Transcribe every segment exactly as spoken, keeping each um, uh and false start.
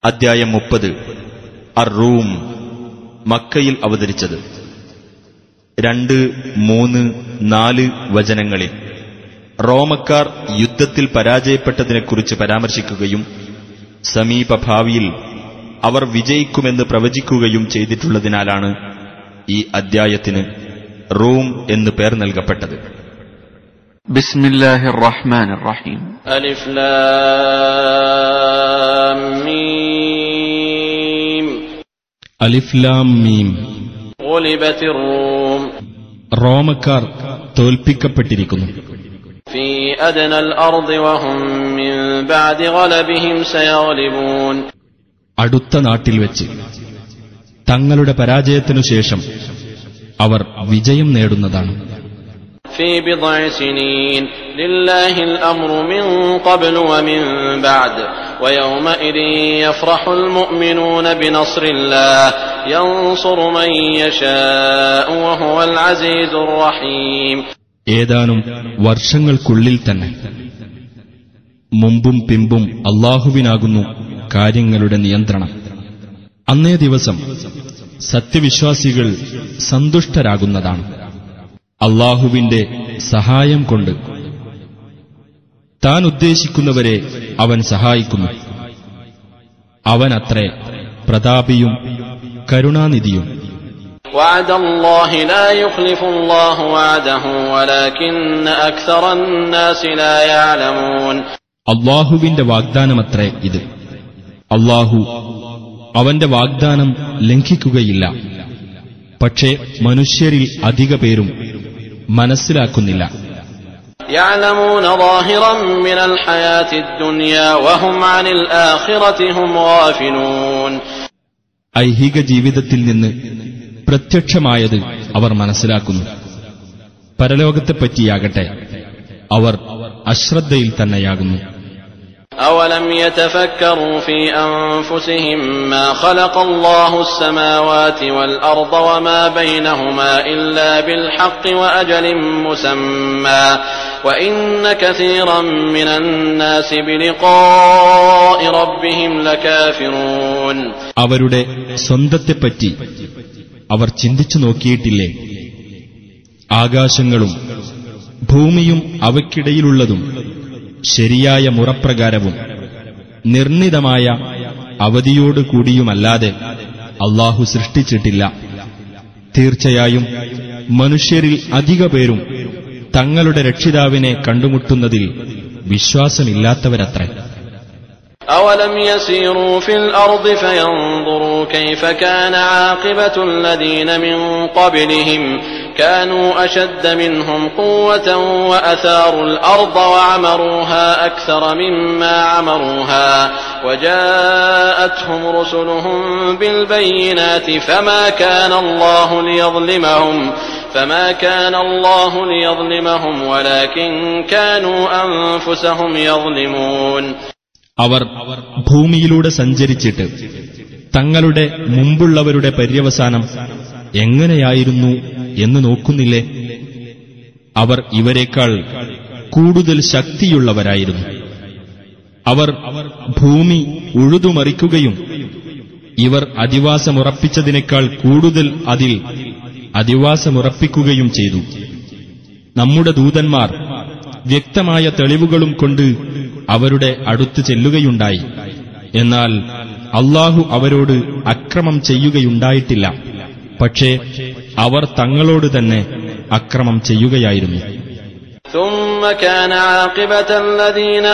അദ്ധ്യായം മുപ്പത്. അർ-റൂം, മക്കയിൽ അവതരിച്ചത്. രണ്ട്, മൂന്ന്, നാല് വചനങ്ങളിൽ റോമക്കാർ യുദ്ധത്തിൽ പരാജയപ്പെട്ടതിനെക്കുറിച്ച് പരാമർശിക്കുകയും സമീപഭാവിയിൽ അവർ വിജയിക്കുമെന്ന് പ്രവചിക്കുകയും ചെയ്തിട്ടുള്ളതിനാലാണ് ഈ അദ്ധ്യായത്തിന് റൂം എന്ന് പേർ നൽകപ്പെട്ടത്. ബിസ്മില്ലാഹിർ റഹ്മാനിർ റഹീം. അലിഫ് ലാം മീം. അലിഫ് ലാം മീം. ഗുലിബത്തിർ റൂം, റോമക്കാർ തോൽപ്പിക്കപ്പെട്ടിരിക്കുന്നു. ഫീ അദ്നൽ അർദി വഹും മിൻ ബഅദി ഗലബിഹിം സയഗ്ലിബൂൻ. അടുത്ത നാട്ടിൽ വെച്ച് തങ്ങളുടെ പരാജയത്തിനു ശേഷം അവർ വിജയം നേടുന്നതാണ്. في بضع سنين لله الأمر من قبل ومن بعد ويومئذ يفرح المؤمنون بنصر الله ينصر من يشاء وهو العزيز الرحيم. ഏതാനും വർഷങ്ങൾക്കുള്ളിൽ തന്നെ മുമ്പും പിമ്പും അല്ലാഹുവിനാകുന്നു കാര്യങ്ങളുടെ നിയന്ത്രണം. അന്നേ ദിവസം സത്യവിശ്വാസികൾ സന്തുഷ്ടരാകുന്നതാണ്. അല്ലാഹുവിന്റെ സഹായം കൊണ്ട് താൻ ഉദ്ദേശിക്കുന്നവരെ അവൻ സഹായിക്കുന്നു. അവനത്രേ പ്രതാപിയും കരുണാനിധിയും. وعد الله لا يخلف الله وعده ولكن أكثر الناس لا يعلمون. അല്ലാഹുവിന്റെ വാഗ്ദാനമത്രേ ഇത്. അല്ലാഹു അവന്റെ വാഗ്ദാനം ലംഘിക്കുകയില്ല. പക്ഷേ മനുഷ്യരിൽ അധിക പേരും മനസ്സിലാക്കുന്നില്ല. يعلمون ظاهرا من الحياة الدنيا وهم عن الآخرة هم غافلون. ഐഹിക ജീവിതത്തിൽ നിന്ന് പ്രത്യക്ഷമായത് അവർ മനസ്സിലാക്കുന്നു. പരലോകത്തെപ്പറ്റിയാകട്ടെ അവർ അശ്രദ്ധയിൽ തന്നെയാകുന്നു. أولم يتفكروا في أنفسهم ما خلق الله السماوات والأرض وما بينهما إلا بالحق وأجل مسمى وإن كثيرا من الناس بلقاء ربهم لكافرون. അവരുടെ സ്വന്തത്തെപ്പറ്റി അവർ ചിന്തിച്ചു നോക്കിയിട്ടില്ലേ? ആകാശങ്ങളും ഭൂമിയും അവയ്ക്കിടയിലുള്ളതും ശരിയായ മുറപ്രകാരവും നിർണിതമായ അവധിയോടുകൂടിയുമല്ലാതെ അല്ലാഹു സൃഷ്ടിച്ചിട്ടില്ല. തീർച്ചയായും മനുഷ്യരിൽ അധിക പേരും തങ്ങളുടെ രക്ഷിതാവിനെ കണ്ടുമുട്ടുന്നതിൽ വിശ്വാസമില്ലാത്തവരത്രേ. أولم يسيروا في الأرض فينظروا كيف كان عاقبة الذين من قبلهم كانوا أشد منهم قوة وأثاروا الأرض وعمروها أكثر مما عمروها وجاءتهم رسلهم بالبينات فما كان الله ليظلمهم فما كان الله ليظلمهم ولكن كانوا أنفسهم يظلمون. അവർ ഭൂമിയിലൂടെ സഞ്ചരിച്ചിട്ട് തങ്ങളുടെ മുമ്പുള്ളവരുടെ പര്യവസാനം എങ്ങനെയായിരുന്നു എന്ന് നോക്കുന്നില്ലേ? അവർ ഇവരെക്കാൾ കൂടുതൽ ശക്തിയുള്ളവരായിരുന്നു. അവർ ഭൂമി ഉഴുതുമറിക്കുകയും ഇവർ അധിവാസമുറപ്പിച്ചതിനേക്കാൾ കൂടുതൽ അതിൽ അധിവാസമുറപ്പിക്കുകയും ചെയ്തു. നമ്മുടെ ദൂതന്മാർ വ്യക്തമായ തെളിവുകളും കൊണ്ട് അവരുടെ അടുത്ത് ചെല്ലുകയുണ്ടായി. എന്നാൽ അല്ലാഹു അവരോട് അക്രമം ചെയ്യുകയുണ്ടായിട്ടില്ല. പക്ഷേ അവർ തങ്ങളോട് തന്നെ അക്രമം ചെയ്യുകയായിരുന്നു. ثم كان عاقبة الذين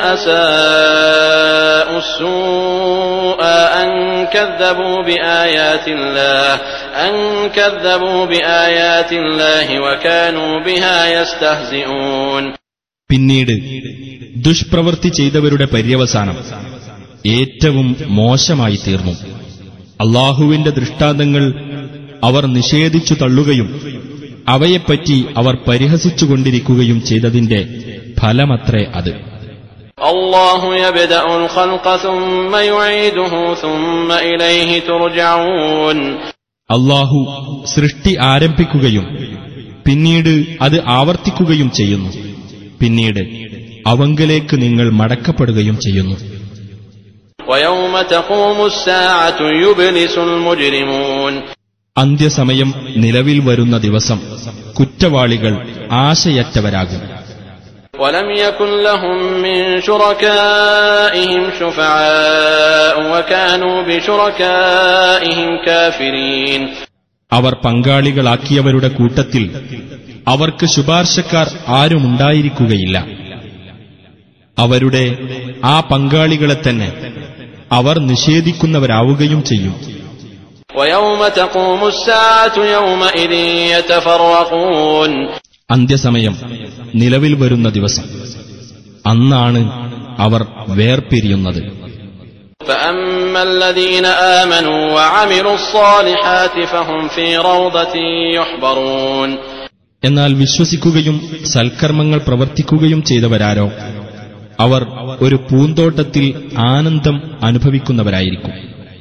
أساءوا السوء أن كذبوا بآيات الله أن كذبوا بآيات الله وكانوا بها يستهزئون. പിന്നീട് ദുഷ്പ്രവൃത്തി ചെയ്തവരുടെ പര്യവസാനം ഏറ്റവും മോശമായി തീർന്നു. അല്ലാഹുവിന്റെ ദൃഷ്ടാന്തങ്ങൾ അവർ നിഷേധിച്ചു തള്ളുകയും അവയെപ്പറ്റി അവർ പരിഹസിച്ചുകൊണ്ടിരിക്കുകയും ചെയ്തതിന്റെ ഫലമത്രേ അത്. അല്ലാഹു യബ്ദഉൽ ഖൽഖ സുമ്മ യുഈദുഹു സുമ്മ ഇലൈഹി തുർജഊൻ. അല്ലാഹു സൃഷ്ടി ആരംഭിക്കുകയും പിന്നീട് അത് ആവർത്തിക്കുകയും ചെയ്യുന്നു. പിന്നീട് അവങ്കലേക്ക് നിങ്ങൾ മടക്കപ്പെടുകയും ചെയ്യുന്നു. ويوم تقوم الساعة يبلس المجرمون. അന്ത്യസമയം നിലവിൽ വരുന്ന ദിവസം കുറ്റവാളികൾ ആശയറ്റവരാകും. ولم يكن لهم من شركائهم شفعاء وكانوا بشركائهم كافرين. അവർ പങ്കാളികളാക്കിയവരുടെ കൂട്ടത്തിൽ അവർക്ക് ശുപാർശക്കാർ ആരുമുണ്ടായിരിക്കുകയില്ല. അവരുടെ ആ പങ്കാളികളെ തന്നെ അവർ നിഷേധിക്കുന്നവരാവുകയും ചെയ്യും. ويوم تقوم الساعة يومئذ يتفرقون. അന്ത്യസമയം നിലവിൽ വരുന്ന ദിവസം അന്നാണ് അവർ വേർപിരിയുന്നത്. فأما الذين آمنوا وعملوا الصالحات فهم في روضة يحبرون. എന്നാൽ വിശ്വസിക്കുകയും സൽക്കർമ്മങ്ങൾ പ്രവർത്തിക്കുകയും ചെയ്തവരാരോ അവർ ഒരു പൂന്തോട്ടത്തിൽ ആനന്ദം അനുഭവിക്കുന്നവരായിരിക്കും.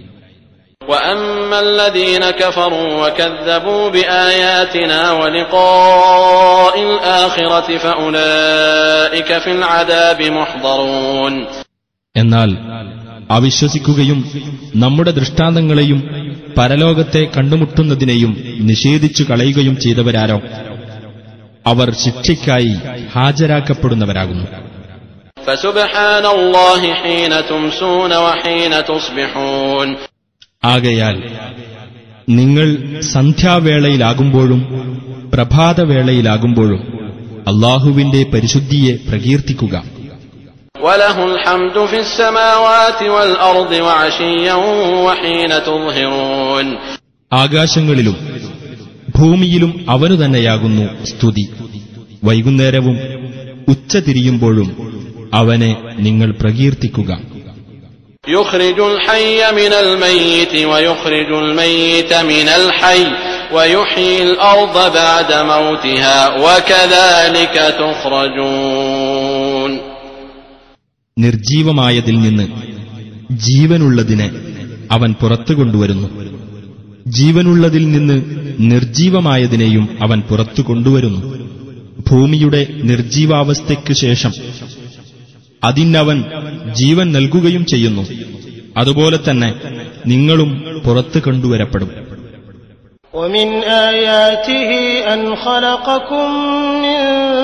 وأما الذين كفروا وكذبوا بآياتنا ولقاء الآخرة فأولئك في العذاب محضرون. എന്നാൽ അവിശ്വസിക്കുകയും നമ്മുടെ ദൃഷ്ടാന്തങ്ങളെയും പരലോകത്തെ കണ്ടുമുട്ടുന്നതിനെയും നിഷേധിച്ചു കളയുകയും ചെയ്തവരാരോ അവർ ശിക്ഷയ്ക്കായി ഹാജരാക്കപ്പെടുന്നവരാകുന്നു. فسبحان الله حين تمسون وحين تصبحون. ആകയാൽ നിങ്ങൾ സന്ധ്യാവേളയിലാകുമ്പോഴും പ്രഭാതവേളയിലാകുമ്പോഴും അല്ലാഹുവിന്റെ പരിശുദ്ധിയെ പ്രകീർത്തിക്കുക. وله الحمد في السماوات والأرض وعشيا وحين تظهرون. ആകാശങ്ങളിലും ഭൂമിയിലും അവനു തന്നെയാകുന്നു സ്തുതി. വൈകുന്നേരവും ഉച്ചതിരിയുമ്പോഴും അവനെ നിങ്ങൾ പ്രകീർത്തിക്കുക. يخرج الحي من الميت ويخرج الميت من الحي ويحيي الأرض بعد موتها وكذلك تخرجون. നിർജീവമായതിൽ നിന്ന് ജീവനുള്ളതിനെ അവൻ പുറത്തു കൊണ്ടുവരുന്നു. ജീവനുള്ളതിൽ നിന്ന് നിർജീവമായതിനെയും അവൻ പുറത്തു കൊണ്ടുവരുന്നു. ഭൂമിയുടെ നിർജീവാവസ്ഥയ്ക്കു ശേഷം അതിനവൻ ജീവൻ നൽകുകയും ചെയ്യുന്നു. അതുപോലെ തന്നെ നിങ്ങളും പുറത്തു കൊണ്ടുവരപ്പെടും. ومن آياته أن خلقكم من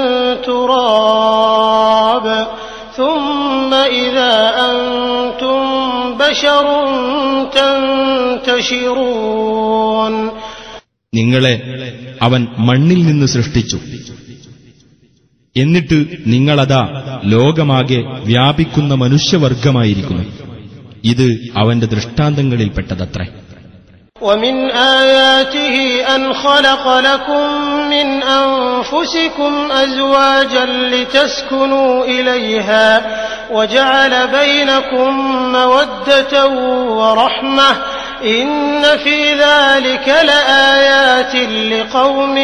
تراب ثم إذا أنتم بشر تنتشرون. നിങ്ങളെ അവൻ മണ്ണിൽ നിന്ന് സൃഷ്ടിച്ചു. എന്നിട്ട് നിങ്ങളതാ ലോകമാകെ വ്യാപിക്കുന്ന മനുഷ്യവർഗമായിരിക്കുന്നു. ഇത് അവന്റെ ദൃഷ്ടാന്തങ്ങളിൽപ്പെട്ടതത്രേ. ومن آياته أن خلق لكم من أنفسكم أزواجا لتسكنوا إليها وجعل بينكم مودة ورحمة إن في ذلك لآيات لقوم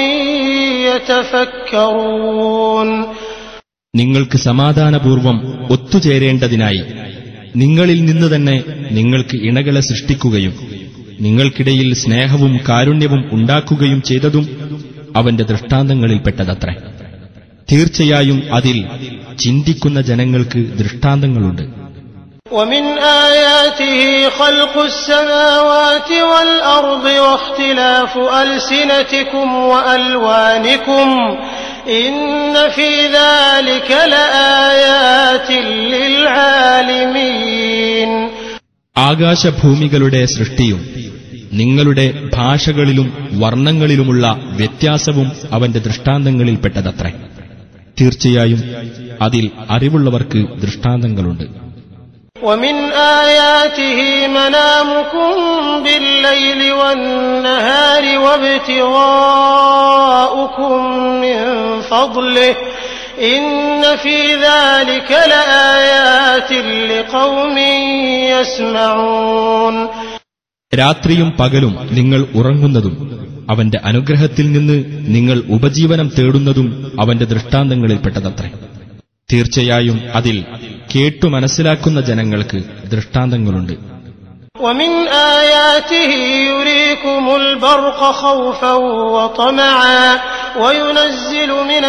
يتفكرون. നിങ്ങൾക്ക് സമാധാനപൂർവം ഒത്തുചേരേണ്ടതിനായി നിങ്ങളിൽ നിന്ന് തന്നെ നിങ്ങൾക്ക് ഇണകളെ സൃഷ്ടിക്കുകയും നിങ്ങൾക്കിടയിൽ സ്നേഹവും കാരുണ്യവും ഉണ്ടാക്കുകയും ചെയ്തതും അവന്റെ ദൃഷ്ടാന്തങ്ങളിൽപ്പെട്ടതത്രേ. തീർച്ചയായും അതിൽ ചിന്തിക്കുന്ന ജനങ്ങൾക്ക് ദൃഷ്ടാന്തങ്ങളുണ്ട്. ومن آياته خلق السماوات والأرض واختلاف ألسنتكم وألوانكم إن في ذلك لآيات للعالمين. ആകാശഭൂമികളുടെ സൃഷ്ടിയും നിങ്ങളുടെ ഭാഷകളിലും വർണ്ണങ്ങളിലുമുള്ള വ്യത്യാസവും അവന്റെ ദൃഷ്ടാന്തങ്ങളിൽപ്പെട്ടതത്രേ. തീർച്ചയായും അതിൽ അറിവുള്ളവർക്ക് ദൃഷ്ടാന്തങ്ങളുണ്ട്. ومن آياته منامكم بالليل والنهار وابتغاؤكم من فضله إن في ذلك لآيات لقوم يسمعون. രാത്രിയും പകലും നിങ്ങൾ ഉറങ്ങുന്നതും അവന്റെ അനുഗ്രഹത്തിൽ നിന്ന് നിങ്ങൾ ഉപജീവനം തേടുന്നതും അവന്റെ ദൃഷ്ടാന്തങ്ങളിൽപ്പെട്ടതത്രേ. തീർച്ചയായും അതിൽ കേട്ടു മനസ്സിലാക്കുന്ന ജനങ്ങൾക്ക് ദൃഷ്ടാന്തങ്ങളുണ്ട്. ومن آياته يريكم البرق خوفا وطمعا وينزل من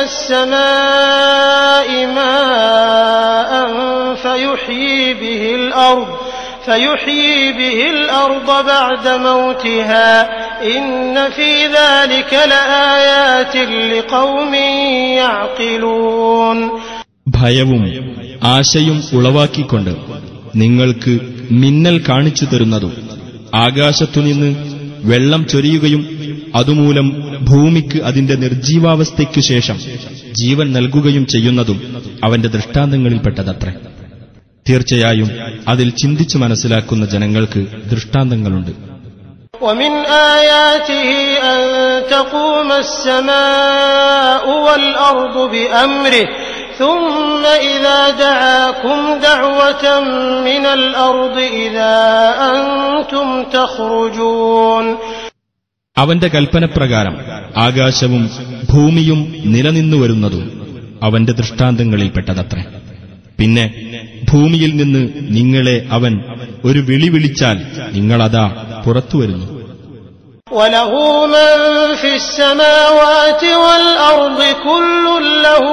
السماء ماء فيحيي به الأرض فيحيي به الأرض بعد موتها إن في ذلك لآيات لقوم يعقلون. ഭയവും ആശയും ഉളവാക്കിക്കൊണ്ട് നിങ്ങൾക്ക് മിന്നൽ കാണിച്ചു തരുന്നതും ആകാശത്തുനിന്ന് വെള്ളം ചൊരിയുകയും അതുമൂലം ഭൂമിക്ക് അതിന്റെ നിർജീവാവസ്ഥയ്ക്കു ശേഷം ജീവൻ നൽകുകയും ചെയ്യുന്നതും അവന്റെ ദൃഷ്ടാന്തങ്ങളിൽപ്പെട്ടതത്രേ. തീർച്ചയായും അതിൽ ചിന്തിച്ചു മനസ്സിലാക്കുന്ന ജനങ്ങൾക്ക് ദൃഷ്ടാന്തങ്ങളുണ്ട്. ومن آياته أن تقوم السماء والأرض بأمره ثم إذا دعاكم دعوة من الأرض إذا أنتم تخرجون. അവന്റെ കൽപ്പനപ്രകാരം ആകാശവും ഭൂമിയും നിലനിന്നുവരുന്നതും അവന്റെ ദൃഷ്ടാന്തങ്ങളിൽപ്പെട്ടതത്രേ. പിന്നെ ഭൂമിയിൽ നിന്ന് നിങ്ങളെ അവൻ ഒരു വിളി വിളിച്ചാൽ നിങ്ങളതാ പുറത്തുവരുന്നു. وله من في السماوات والأرض كل له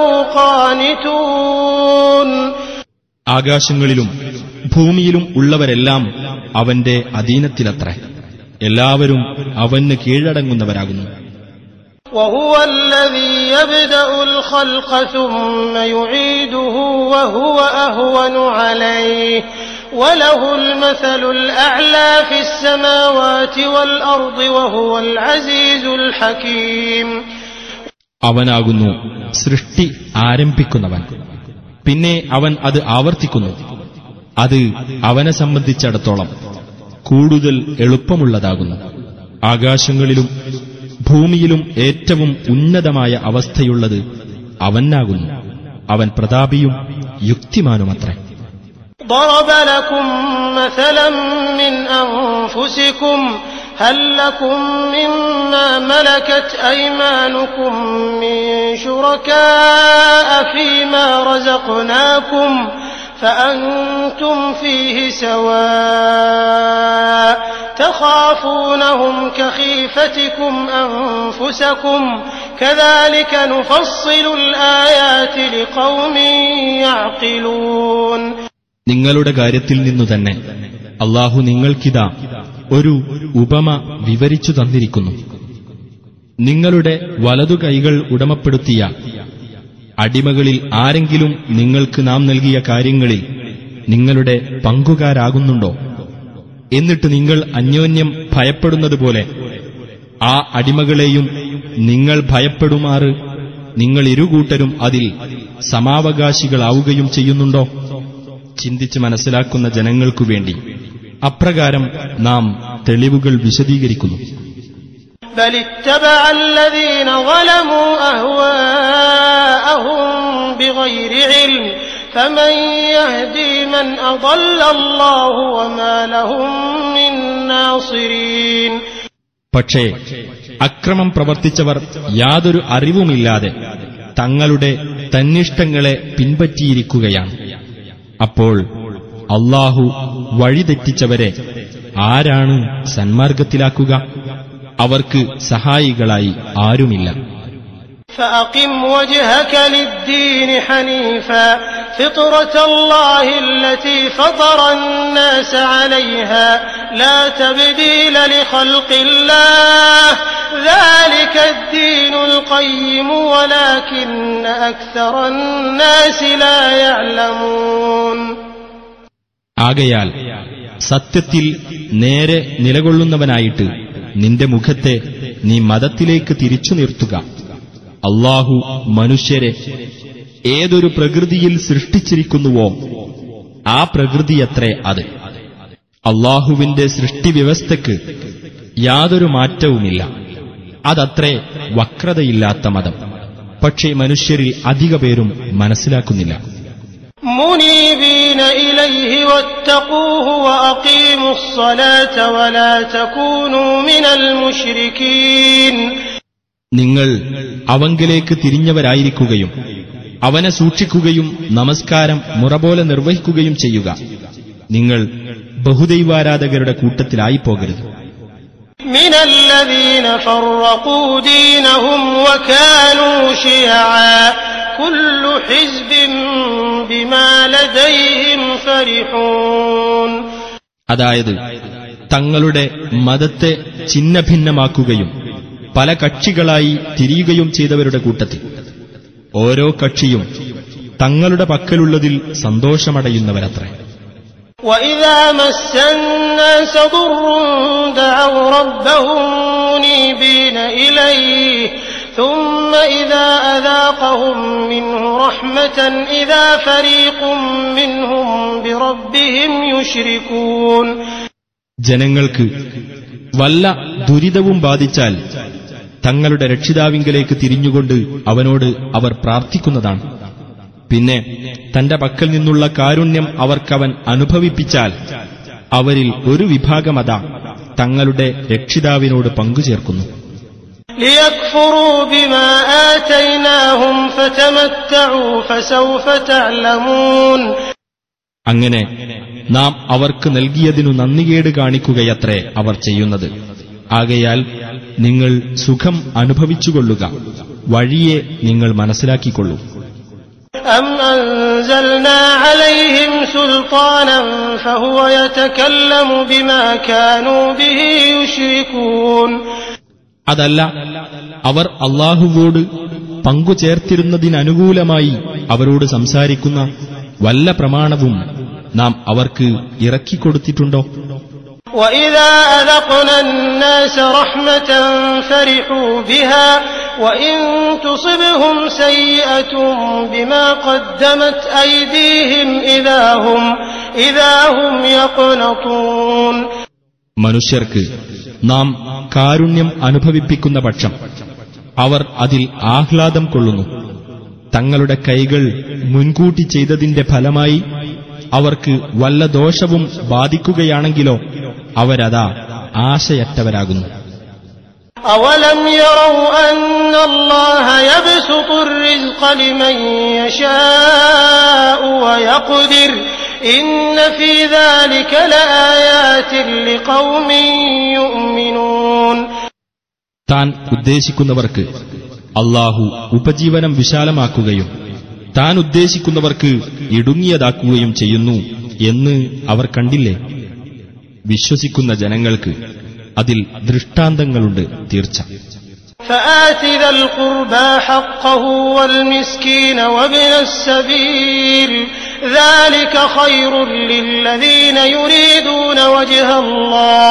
قانتون. ആകാശങ്ങളിലും ഭൂമിയിലും ഉള്ളവരെല്ലാം അവന്റെ അധീനത്തിലത്രേ. എല്ലാവരും അവന് കീഴടങ്ങുന്നവരാകുന്നു. وهو الذي يبدأ الخلق ثم يعيده وهو أهون عليه وله المثل الأعلى في السماوات والأرض وهو العزيز الحكيم. അവനാകുന്നു സൃഷ്ടി ആരംഭിക്കുന്നവൻ, പിന്നെ അവൻ അത് ആവർത്തിക്കുന്നു. അത് അവനെ സംബന്ധിച്ചിടത്തോളം കൂടുതൽ എളുപ്പമുള്ളതാകുന്നു. ആകാശങ്ങളിലും ഭൂമിയിലും ഏറ്റവും ഉന്നതമായ അവസ്ഥയുള്ളത് അവനാകുന്നു. അവൻ പ്രതാപിയും യുക്തിമാനുമത്രേ. ضرب لكم مثلا من أنفسكم هل لكم مما ملكت أيمانكم من شركاء فيما رزقناكم فأنتم فيه سواء تخافونهم كخيفتكم أنفسكم كذلك نفصل الآيات لقوم يعقلون. നിങ്ങളുടെ കാര്യത്തിൽ നിന്നു തന്നെ അല്ലാഹു നിങ്ങൾക്കിതാ ഒരു ഉപമ വിവരിച്ചു തന്നിരിക്കുന്നു. നിങ്ങളുടെ വലതു കൈകൾ ഉടമപ്പെടുത്തിയ അടിമകളിൽ ആരെങ്കിലും നിങ്ങൾക്ക് നാം നൽകിയ കാര്യങ്ങളിൽ നിങ്ങളുടെ പങ്കുകാരാകുന്നുണ്ടോ? എന്നിട്ട് നിങ്ങൾ അന്യോന്യം ഭയപ്പെടുന്നതുപോലെ ആ അടിമകളെയും നിങ്ങൾ ഭയപ്പെടുമാറ് നിങ്ങൾ ഇരുകൂട്ടരും അതിൽ സമാവകാശികളാവുകയും ചെയ്യുന്നുണ്ടോ? ചിന്തിച്ച് മനസ്സിലാക്കുന്ന ജനങ്ങൾക്കു വേണ്ടി അപ്രകാരം നാം തെളിവുകൾ വിശദീകരിക്കുന്നു. بل اتبع الذين ظلموا أهواءهم بغير علم فمن يهدي من أضل الله وما لهم من ناصرين. പക്ഷേ അക്രമം പ്രവർത്തിച്ചവർ യാതൊരു അറിവുമില്ലാതെ തങ്ങളുടെ തന്നിഷ്ടങ്ങളെ പിൻപറ്റിയിരിക്കുകയാണ്. അപ്പോൾ അല്ലാഹു വഴിതെറ്റിച്ചവരെ ആരാണ് സന്മാർഗത്തിലാക്കുക? അവർക്ക് സഹായികളായി ആരുമില്ല. فأقم وجهك للدين حنيفا فطرة الله التي فطر الناس عليها لا تبديل لخلق الله ذلك الدين القيم ولكن أكثر الناس لا يعلمون. ആകയാൽ സത്യത്തിൽ നേരെ നിലകൊള്ളുന്നവനായിട്ട് നിന്റെ മുഖത്തെ നീ മതത്തിലേക്ക് തിരിച്ചു നിർത്തുക. അല്ലാഹു മനുഷ്യരെ ഏതൊരു പ്രകൃതിയിൽ സൃഷ്ടിച്ചിരിക്കുന്നുവോ ആ പ്രകൃതിയത്രേ അത്. അല്ലാഹുവിന്റെ സൃഷ്ടിവ്യവസ്ഥയ്ക്ക് യാതൊരു മാറ്റവുമില്ല. അതത്രേ വക്രതയില്ലാത്ത മതം. പക്ഷേ മനുഷ്യരിൽ അധിക പേരും മനസ്സിലാക്കുന്നില്ല. منيبين إليه واتقوه وأقيموا الصلاة ولا تكونوا من المشركين. നിങ്ങൾ അവങ്കിലേക്ക് തിരിഞ്ഞവരായിരിക്കുകയും അവനെ സൂക്ഷിക്കുകയും നമസ്കാരം മുറപോലെ നിർവഹിക്കുകയും ചെയ്യുക. നിങ്ങൾ ബഹുദൈവാരാധകരുടെ കൂട്ടത്തിലായി പോകരുത്. من الذين فرقوا دينهم وكانوا شيعا كل حزب بما لديهم فرحون. അതായത് തങ്ങളുടെ മതത്തെ ഛിന്നഭിന്നമാക്കുകയും പല കക്ഷികളായി തിരിയുകയും ചെയ്തവരുടെ കൂട്ടത്തിൽ ഓരോ കക്ഷിയും തങ്ങളുടെ പക്കലുള്ളതിൽ സന്തോഷമടയുന്നവരത്രേ. وَإِذَا مَسَّ النَّاسَ ضُرٌّ دَعَوْا رَبَّهُم مُّنِيبِينَ إِلَيْهِ ثُمَّ إِذَا أَذَاقَهُم مِّنْهُ رَحْمَةً إِذَا فَرِيقٌ مِّنْهُم بِرَبِّهِمْ يُشْرِكُونَ. ജനങ്ങൾക്ക് വല്ല ദുരിതവും ബാധിച്ചാൽ തങ്ങളുടെ രക്ഷിതാവിങ്കലേക്ക് തിരിഞ്ഞുകൊണ്ട് അവനോട് അവർ പ്രാർത്ഥിക്കുന്നതാണ്. പിന്നെ തന്റെ പക്കൽ നിന്നുള്ള കാരുണ്യം അവർക്കവൻ അനുഭവിപ്പിച്ചാൽ അവരിൽ ഒരു വിഭാഗമതാ തങ്ങളുടെ രക്ഷിതാവിനോട് പങ്കുചേർക്കുന്നു. لِيَكْفُرُوا بِمَا آتَيْنَاهُمْ فَتَمَتَّعُوا فَسَوْفَ تَعْلَمُونَ. അങ്ങനെ നാം അവർക്ക് നൽകിയതിനു നന്ദികേട് കാണിക്കുകയത്രേ അവർ ചെയ്യുന്നത്. ആകയാൽ നിങ്ങൾ സുഖം അനുഭവിച്ചുകൊള്ളുക, വഴിയെ നിങ്ങൾ മനസ്സിലാക്കിക്കൊള്ളൂ. أَمْ أَنزَلْنَا عَلَيْهِمْ سُلْطَانًا فَهُوَ يَتَكَلَّمُ بِمَا كَانُوا بِهِ يُشْرِكُونَ. അതല്ല, അവർ അല്ലാഹുവോട് പങ്കുചേർത്തിരുന്നതിനനുകൂലമായി അവരോട് സംസാരിക്കുന്ന വല്ല പ്രമാണവും നാം അവർക്ക് ഇറക്കിക്കൊടുത്തിട്ടുണ്ടോ? وَإِذَا أَذَقْنَا النَّاسَ رَحْمَةً فَرِحُوا بِهَا وَإِن تُصِبْهُمْ سَيِّئَةٌ بِمَا قَدَّمَتْ أَيْدِيهِمْ إِذَا هُمْ إِذَا هُمْ يَقْنَطُونَ. മനുഷ്യർക്ക് നാം കാരുണ്യം അനുഭവിപ്പിക്കുന്ന പക്ഷം അവർ അതിൽ ആഹ്ലാദം കൊള്ളുന്നു. തങ്ങളുടെ കൈകൾ മുൻകൂട്ടി ചെയ്തതിന്റെ ഫലമായി അവർക്ക് വല്ല ദോഷവും ബാധിക്കുകയാണെങ്കിലോ അവരതാ ആശയറ്റവരാകുന്നു. أَوَلَمْ يَرَوْا أَنَّ اللَّهَ يَبْسُطُ الرِّزْقَ لِمَن يَشَاءُ وَيَقْدِرُ إِنَّ فِي ذَلِكَ لَآيَاتٍ لِقَوْمٍ يُؤْمِنُونَ. താൻ ഉദ്ദേശിക്കുന്നവർക്ക് അല്ലാഹു ഉപജീവനം വിശാലമാക്കുകയും താൻ ഉദ്ദേശിക്കുന്നവർക്ക് ഇടുങ്ങിയതാക്കുകയും ചെയ്യുന്നു എന്ന് അവർ കണ്ടില്ലേ? വിശ്വസിക്കുന്ന ജനങ്ങൾക്ക് അതിൽ ദൃഷ്ടാന്തങ്ങളുണ്ട് തീർച്ച. فآت ذا القربى حقه والمسكين وابن السبيل ذلك خير للذين يريدون وجه الله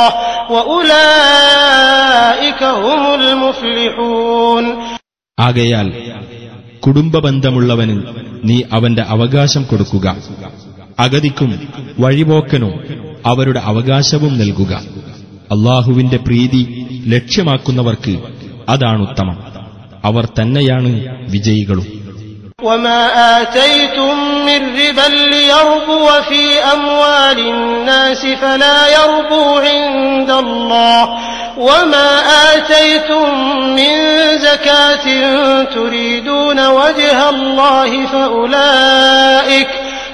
وأولئك هم المفلحون. ആകയാൽ കുടുംബബന്ധമുള്ളവന് നീ അവന്റെ അവകാശം കൊടുക്കുക, അഗതിക്കും വഴിപോക്കനും അവരുടെ അവകാശവും നൽകുക. അല്ലാഹുവിന്റെ പ്രീതി ലക്ഷ്യമാക്കുന്നവർക്ക് അതാണുത്തമം, അവർ തന്നെയാണ് വിജയികളും. وما آتيتم من ربا ليربو في أموال الناس فلا يربو عند الله وما آتيتم من زكاة تريدون وجه الله فأولئك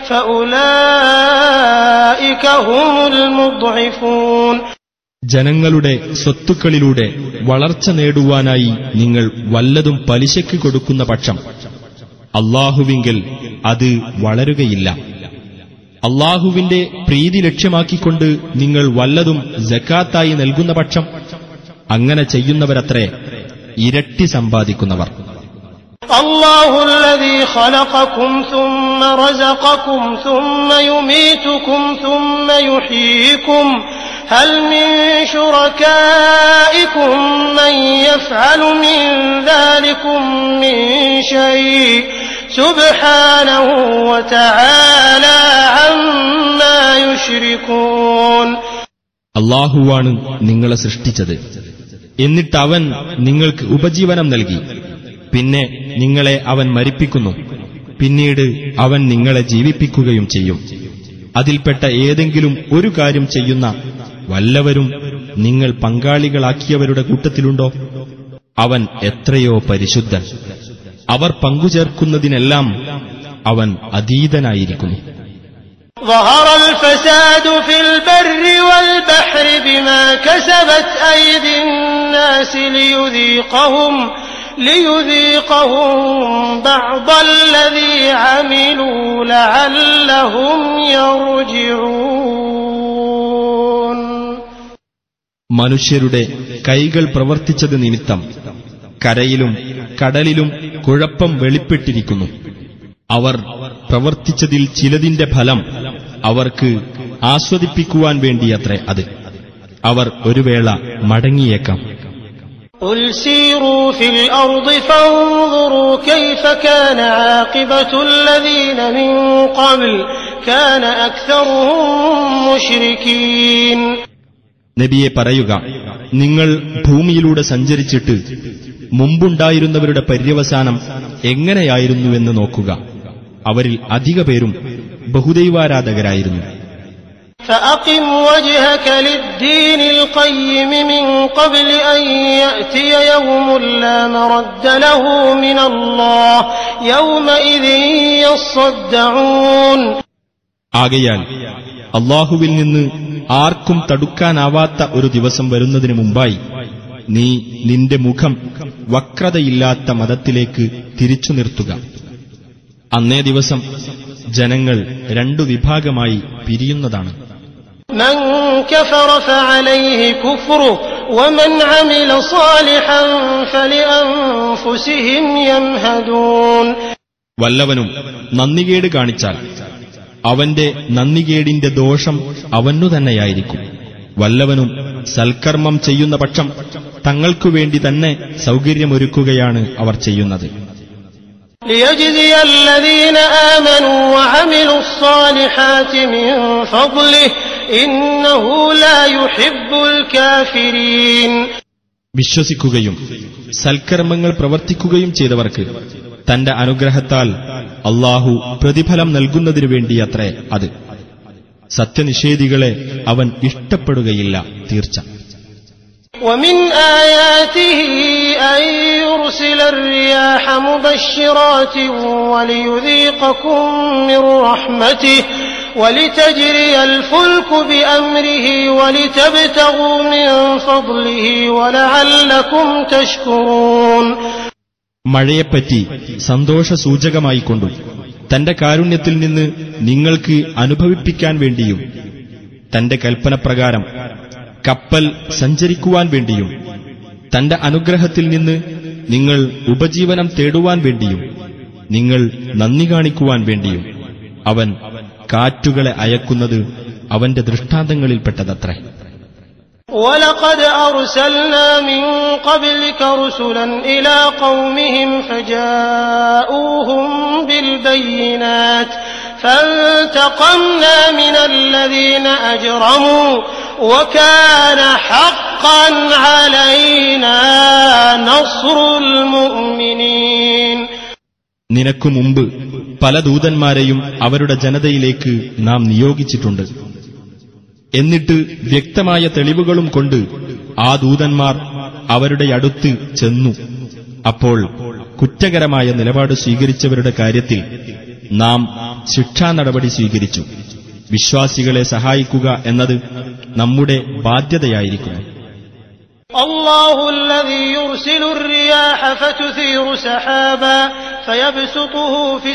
فأولئك هم المضعفون. ജനങ്ങളുടെ സ്വത്തുക്കളിലൂടെ വളർച്ച നേടുവാനായി നിങ്ങൾ വല്ലതും പലിശയ്ക്ക് കൊടുക്കുന്ന പക്ഷം അല്ലാഹുവിങ്കൽ അത് വളരുകയില്ല. അല്ലാഹുവിന്റെ പ്രീതി ലക്ഷ്യമാക്കിക്കൊണ്ട് നിങ്ങൾ വല്ലതും സക്കാത്തായി നൽകുന്ന പക്ഷം അങ്ങനെ ചെയ്യുന്നവരത്രേ ഇരട്ടി സമ്പാദിക്കുന്നവർ. അല്ലാഹു الذي خلقكم ثم رزقكم ثم يميتكم ثم يحييكم هل من شركائكم من يفعل من ذلكم من شيء سبحانه وتعالى عما يشركون. അല്ലാഹുവാണ് നിങ്ങളെ സൃഷ്ടിച്ചത്, എന്നിട്ട് അവൻ നിങ്ങൾക്ക് ഉപജീവനം നൽകി, പിന്നെ നിങ്ങളെ അവൻ മരിപ്പിക്കുന്നു, പിന്നീട് അവൻ നിങ്ങളെ ജീവിപ്പിക്കുകയും ചെയ്യും. അതിൽപ്പെട്ട ഏതെങ്കിലും ഒരു കാര്യം ചെയ്യുന്ന വല്ലവരും നിങ്ങൾ പങ്കാളികളാക്കിയവരുടെ കൂട്ടത്തിലുണ്ടോ? അവൻ എത്രയോ പരിശുദ്ധൻ, അവർ പങ്കുചേർക്കുന്നതിനെല്ലാം അവൻ അതീതനായിരിക്കുന്നു. ظهر الفساد في البر والبحر بما كسبت أيدي الناس ليذيقهم ليذيقهم بعض الذي عملوا لعلهم يرجعون. മനുഷ്യരുടെ കൈകൾ പ്രവർത്തിച്ചത് നിമിത്തം കരയിലും കടലിലും കുഴപ്പം വെളിപ്പെട്ടിരിക്കുന്നു. അവർ പ്രവർത്തിച്ചതിൽ ചിലതിന്റെ ഫലം അവർക്ക് ആസ്വദിപ്പിക്കുവാൻ വേണ്ടിയത്രേ അത്. അവർ ഒരു വേള മടങ്ങിയേക്കാം. قُلْ سِيرُوا فِي الْأَرْضِ فَانظُرُوا كَيْفَ كَانَ عَاقِبَةُ الَّذِينَ مِن قَبْلُ كَانَ أَكْثَرُهُم مُشْرِكِينَ. നബിയെ പറയുക, നിങ്ങൾ ഭൂമിയിലൂടെ സഞ്ചരിച്ചിട്ട് മുമ്പുണ്ടായിരുന്നവരുടെ പര്യവസാനം എങ്ങനെയായിരുന്നുവെന്ന് നോക്കുക. അവരിൽ അധിക പേരും ബഹുദൈവാരാധകരായിരുന്നു. فَأَقِمْ وَجْهَكَ لِلدِّينِ الْقَيِّمِ مِنْ قَبْلِ أَنْ يَأْتِيَ يَوْمٌ لَا مَرَدَّ لَهُ مِنَ اللَّهِ يَوْمَئِذٍ يَصَّدَّعُونَ. ആകയാൽ അല്ലാഹുവിൽ നിന്ന് ആർക്കും തടുക്കാനാവാത്ത ഒരു ദിവസം വരുന്നതിനു മുമ്പായി നീ നിന്റെ മുഖം വക്രതയില്ലാത്ത മതത്തിലേക്ക് തിരിച്ചു നിർത്തുക. അന്നേ ദിവസം ജനങ്ങൾ രണ്ടു വിഭാഗമായി പിരിയുന്നതാണ്. മൻ കഫറ ഫഅലൈഹി കുഫ്റുഹു വമൻ അമില സാലിഹൻ ഫലിഅൻഫുസിഹിം യംഹദൂൻ. വല്ലവനും നന്ദികേട് കാണിച്ചാൽ അവന്റെ നന്ദികേടിന്റെ ദോഷം അവനു തന്നെയായിരിക്കും. വല്ലവനും സൽക്കർമ്മം ചെയ്യുന്ന പക്ഷം തങ്ങൾക്കുവേണ്ടി തന്നെ സൗകര്യമൊരുക്കുകയാണ് അവർ ചെയ്യുന്നത്. ليجزي الذين آمنوا وعملوا الصالحات من فضله إنه لا يحب الكافرين. വിശ്വസിക്കുകയും സൽക്കർമ്മങ്ങൾ പ്രവർത്തിക്കുകയും ചെയ്തവർക്ക് തന്റെ അനുഗ്രഹത്താൽ അല്ലാഹു പ്രതിഫലം നൽകുന്നതിനു വേണ്ടിയത്രേ അത്. സത്യനിഷേധികളെ അവൻ ഇഷ്ടപ്പെടുകയില്ല, തീർച്ച. ومن آياته أن يرسل الرياح مبشرات وليذيقكم من رحمته ولتجري الفلك بأمره ولتبتغوا من فضله ولعلكم تشكرون. മഴയെപ്പറ്റി സന്തോഷസൂചകമായിക്കൊണ്ടും തന്റെ കാരുണ്യത്തിൽ നിന്ന് നിങ്ങൾക്ക് അനുഭവിപ്പിക്കാൻ വേണ്ടിയും തന്റെ കൽപ്പനപ്രകാരം കപ്പൽ സഞ്ചരിക്കുവാൻ വേണ്ടിയും തന്റെ അനുഗ്രഹത്തിൽ നിന്ന് നിങ്ങൾ ഉപജീവനം തേടുവാൻ വേണ്ടിയും നിങ്ങൾ നന്ദി കാണിക്കുവാൻ വേണ്ടിയും അവൻ കാറ്റുകളെ അയക്കുന്നത് അവന്റെ ദൃഷ്ടാന്തങ്ങളിൽപ്പെട്ടതത്രേ. وَلَقَدْ أَرْسَلْنَا مِن قَبْلِكَ رُسُلًا إِلَى قَوْمِهِمْ فَجَاءُوهُم بِالْبَيِّنَاتِ فَانْتَقَمْنَا مِنَ الَّذِينَ أَجْرَمُوا وَكَانَ حَقًّا عَلَيْنَا نَصْرُ الْمُؤْمِنِينَ. നിനക്കു മുമ്പ് പല ദൂതന്മാരെയും അവരുടെ ജനതയിലേക്ക് നാം നിയോഗിച്ചിട്ടുണ്ട്. എന്നിട്ട് വ്യക്തമായ തെളിവുകളും കൊണ്ട് ആ ദൂതന്മാർ അവരുടെ അടുത്ത് ചെന്നു. അപ്പോൾ കുറ്റകരമായ നിലപാട് സ്വീകരിച്ചവരുടെ കാര്യത്തിൽ നാം ശിക്ഷാ നടപടി സ്വീകരിച്ചു. വിശ്വാസികളെ സഹായിക്കുക എന്നത് നമ്മുടെ ബാധ്യതയായിരിക്കുന്നു. الله الذي يرسل الرياح فتثير سحابا فيبسطه في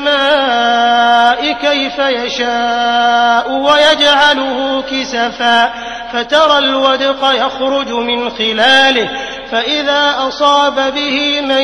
السماء كيف يشاء ويجعله كسفا فترى الودق يخرج من خلاله فإذا أصاب به من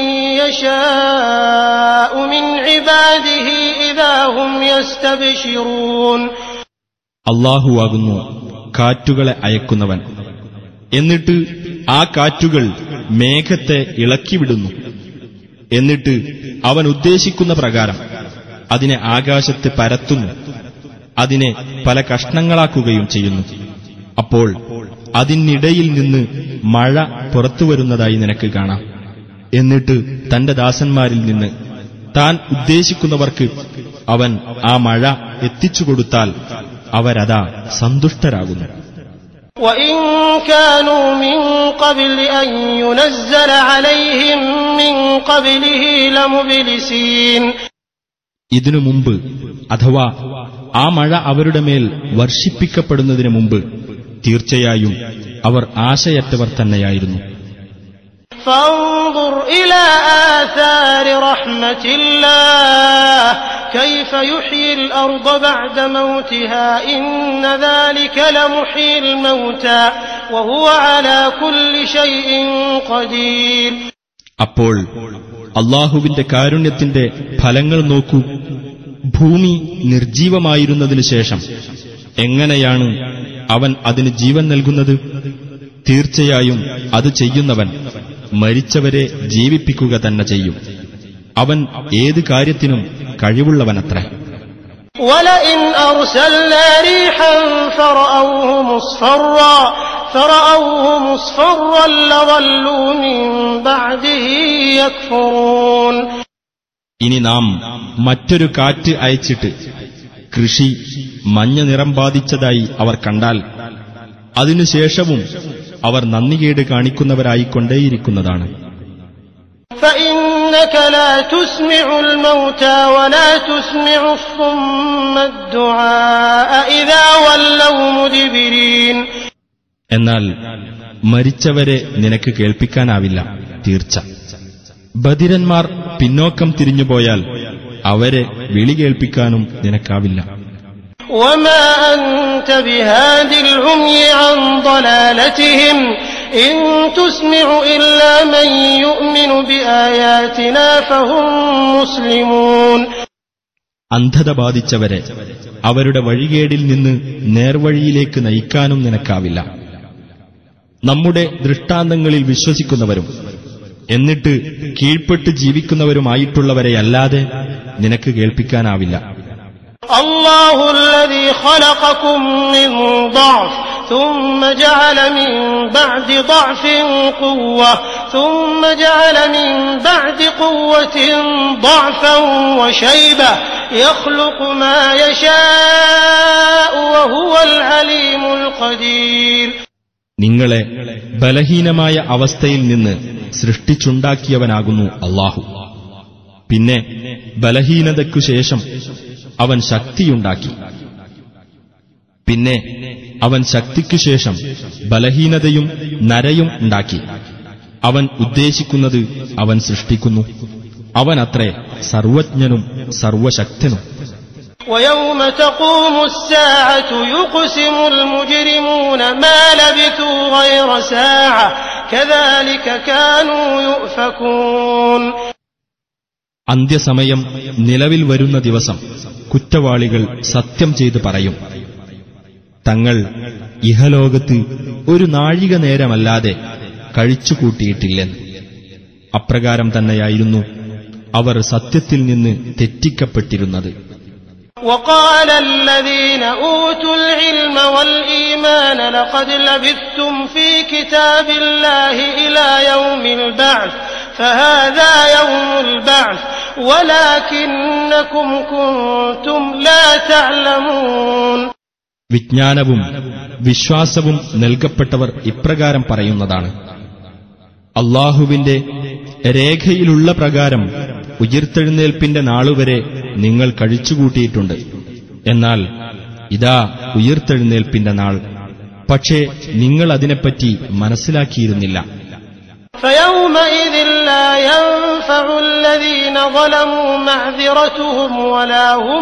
يشاء من عباده إذا هم يستبشرون. അല്ലാഹുവാകുന്നു കാറ്റുകളെ അയക്കുന്നവൻ. എന്നിട്ട് ആ കാറ്റുകൾ മേഘത്തെ ഇളക്കിവിടുന്നു. എന്നിട്ട് അവൻ ഉദ്ദേശിക്കുന്ന പ്രകാരം അതിനെ ആകാശത്ത് പരത്തുന്നു. അതിനെ പല കഷ്ണങ്ങളാക്കുകയും ചെയ്യുന്നു. അപ്പോൾ അതിനിടയിൽ നിന്ന് മഴ പുറത്തുവരുന്നതായി നിനക്ക് കാണാം. എന്നിട്ട് തന്റെ ദാസന്മാരിൽ നിന്ന് താൻ ഉദ്ദേശിക്കുന്നവർക്ക് അവൻ ആ മഴ എത്തിച്ചുകൊടുത്താൽ അവരതാ സന്തുഷ്ടരാകുന്നു. وَإِن كَانُوا مِن قَبْلِ أَن يُنَزَّلَ عَلَيْهِم مِّن قَبْلِهِ لَمُبْلِسِينَ. ഇതിനു മുമ്പ് അഥവാ ആ മഴ അവരുടെ മേൽ വർഷിപ്പിക്കപ്പെടുന്നതിനു മുമ്പ് തീർച്ചയായും അവർ ആശയറ്റവർ തന്നെയായിരുന്നു. فانظر إلى آثار رحمة الله كيف يحيي الأرض بعد موتها إن ذلك لمحيي الموتى وهو على كل شيء قدير. അപ്പോൾ അല്ലാഹുവിന്റെ കാരുണ്യത്തിന്റെ ഫലങ്ങൾ നോക്കൂ. ഭൂമി നിർജീവമായിരുന്നതിനു ശേഷം എങ്ങനെയാണ് അവൻ അതിന് ജീവൻ നൽകുന്നത്? തീർച്ചയായും അത് ചെയ്യുന്നവൻ മരിച്ചവരെ ജീവിപ്പിക്കുക തന്നെ ചെയ്യും. അവൻ ഏത് കാര്യത്തിനും കഴിവുള്ളവനത്രേ. وَلَئِنْ أَرْسَلْنَا رِيحًا فَرَأَوْهُ مُصْفَرًّا فَرَأَوْهُ مُصْفَرًّا لَظَلُّوا مِنْ بَعْدِهِ يَكْفُرُونَ. ഇനി നാം മറ്റൊരു കാറ്റ് അയച്ചിട്ട് കൃഷി മഞ്ഞ നിറം ബാധിച്ചതായി അവർ കണ്ടാൽ അതിനുശേഷവും അവർ നന്ദികേട് കാണിക്കുന്നവരായിക്കൊണ്ടേയിരിക്കുന്നതാണ്. فَإِنَّكَ لَا تُسْمِعُ الْمَوْتَى وَلَا تُسْمِعُ الصُّمَّ الدُّعَاءَ إِذَا وَلَّوْا مُدْبِرِينَ. എന്നാൽ മരിച്ചവരെ നിനക്ക് കേൾപ്പിക്കാനാവില്ല. തീർച്ച ബധിരന്മാർ പിന്നോക്കം തിരിഞ്ഞുപോയാൽ അവരെ വിളി കേൾപ്പിക്കാനും നിനക്കാവില്ല. وَمَا أَنْتَ بِهَادِ الْعُمْيِ عَنْ ضَلَالَتِهِمْ إِن تُسْمِعُ إِلَّا مَن يُؤْمِنُ بِآيَاتِنَا فَهُمْ مُسْلِمُونَ. അന്ധത ബാധിച്ചവരെ അവരുടെ വഴികേടിൽ നിന്ന് നേർവഴിയിലേക്ക് നയിക്കാനും നിനക്കാവില്ല. നമ്മുടെ ദൃഷ്ടാന്തങ്ങളിൽ വിശ്വസിക്കുന്നവരും എന്നിട്ട് കീഴ്പ്പെട്ട് ജീവിക്കുന്നവരുമായിട്ടുള്ളവരെയല്ലാതെ നിനക്ക് കേൾപ്പിക്കാനാവില്ല. الله الذي خلقكم من ضعف ثم جعل من بعد ضعف قوة ثم جعل من بعد قوة ضعفا وشيبة يخلق ما يشاء وهو العليم القدير. നിങ്ങളെ ബലഹീനമായ അവസ്ഥയിൽ നിന്ന് സൃഷ്ടിച്ചുണ്ടാക്കിയവനാകുന്നു അല്ലാഹു. പിന്നെ ബലഹീനതയ്ക്കു ശേഷം അവൻ ശക്തിയുണ്ടാക്കി. പിന്നെ അവൻ ശക്തിക്കു ശേഷം ബലഹീനതയും നരയും ഉണ്ടാക്കി. അവൻ ഉദ്ദേശിക്കുന്നത് അവൻ സൃഷ്ടിക്കുന്നു. അവനത്രേ സർവജ്ഞനും സർവശക്തനും. ويوم تقوم الساعة يقسم المجرمون ما لبثوا غير ساعة كذلك كانوا يؤفكون. അന്ത്യസമയം നിലവിൽ വരുന്ന ദിവസം കുറ്റവാളികൾ സത്യം ചെയ്തു പറയും, തങ്ങൾ ഇഹലോകത്ത് ഒരു നാഴിക നേരമല്ലാതെ കഴിച്ചുകൂട്ടിയിട്ടില്ലെന്ന്. അപ്രകാരം തന്നെയായിരുന്നു അവർ സത്യത്തിൽ നിന്ന് തെറ്റിക്കപ്പെട്ടിരുന്നത്. وقال الذين أوتوا العلم والإيمان لقد لبثتم في كتاب الله إلى يوم البعث فهذا يوم البعث ولكنكم كنتم لا تعلمون. വിജ്ഞാനവും വിശ്വാസവും നൽകപ്പെട്ടവർ ഇപ്രകാരം പറയുന്നതാണ്, അല്ലാഹുവിന്റെ രേഖയിലുള്ള പ്രകാരം ഉയിർത്തെഴുന്നേൽപ്പിന്റെ നാളുവരെ നിങ്ങൾ കഴിച്ചുകൂട്ടിയിട്ടുണ്ട്. എന്നാൽ ഇതാ ഉയിർത്തെഴുന്നേൽപ്പിന്റെ നാൾ, പക്ഷേ നിങ്ങൾ അതിനെപ്പറ്റി മനസ്സിലാക്കിയിരുന്നില്ല. فيومئذ لا ينفع الذين ظلموا معذرتهم ولا هم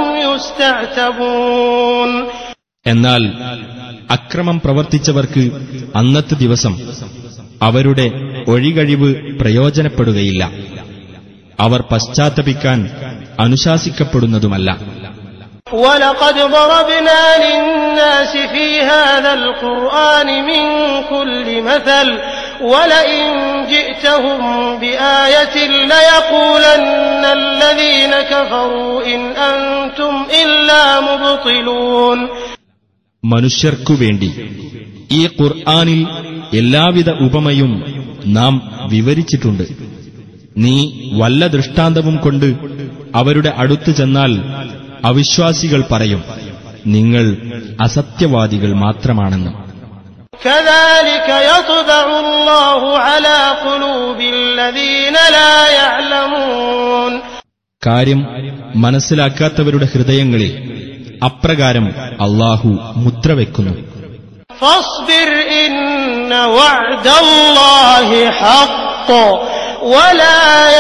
يستعتبون. എന്നാൽ അക്രമം പ്രവർത്തിച്ചവർക്ക് അന്നത്തെ ദിവസം അവരുടെ ഒഴികഴിവ് പ്രയോജനപ്പെടുകയില്ല. അവർ പശ്ചാത്തപിക്കാൻ അനുശാസിക്കപ്പെടുന്നതുമല്ല. وَلَقَدْ ضَرَبْنَا لِلنَّاسِ فِي هَذَا الْقُرْآنِ مِنْ كُلِّ مَثَلٍ وَلَئِنْ جِئْتَهُمْ بِآيَةٍ لَيَقُولَنَّ الَّذِينَ كَفَرُوا إِنْ أَنْتُمْ إِلَّا مُبْطِلُونَ. മനുഷ്യർക്കുവേണ്ടി ഈ ഖുർആനിൽ എല്ലാവിധ ഉപമയും നാം വിവരിച്ചിട്ടുണ്ട്. നീ വല്ല ദൃഷ്ടാന്തവും കൊണ്ട് അവരുടെ അടുത്ത് ചെന്നാൽ അവിശ്വാസികൾ പറയും, നിങ്ങൾ അസത്യവാദികൾ മാത്രമാണെന്ന്. كَذَلِكَ يَطْبَعُ اللَّهُ عَلَى قُلُوبِ الَّذِينَ لَا يَعْلَمُونَ. കാര്യം മനസ്സിലാക്കാത്തവരുടെ ഹൃദയങ്ങളിൽ അപ്രകാരം അല്ലാഹു മുദ്രവെക്കുന്നു. فاصبر إن وعد الله حق ولا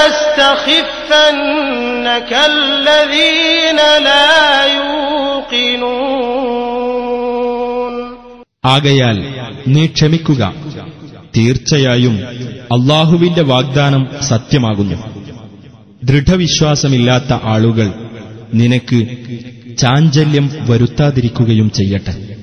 يستخفنك الذين لا يوقنون. ആകയാൽ നീ ക്ഷമിക്കുക. തീർച്ചയായും അല്ലാഹുവിന്റെ വാഗ്ദാനം സത്യമാകുന്നു. ദൃഢവിശ്വാസമില്ലാത്ത ആളുകൾ നിനക്ക് ചാഞ്ചല്യം വരുത്താതിരിക്കുകയും ചെയ്യട്ടെ.